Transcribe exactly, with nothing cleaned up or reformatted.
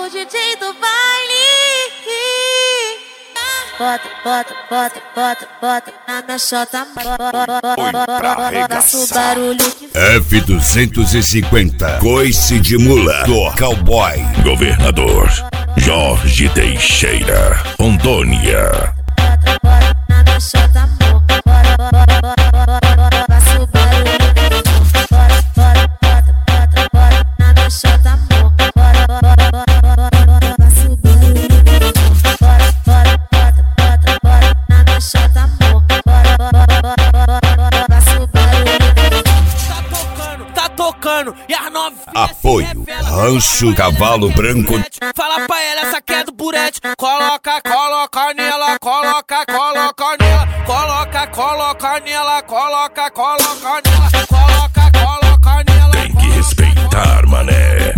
o D J do baile. Bota, bota, bota, bota, bota na minha chota. Faça o barulho que F duzentos e cinquenta, coice de mula do cowboy. Governador Jorge Teixeira, Rondônia. na minha chota, amor. Faça o barulho na minha chota, amor. Faça o barulho na minha chota, amor. Faça o barulho. Tá tocando, tá tocando, e as novinhas Apoio Rancho Cavalo Branco. Fala pra ela, essa aqui é do burete. Coloca, coloca nela, coloca, coloca nela. Coloca, coloca nela, coloca, coloca nela. Coloca, coloca nela. Tem que respeitar, mané.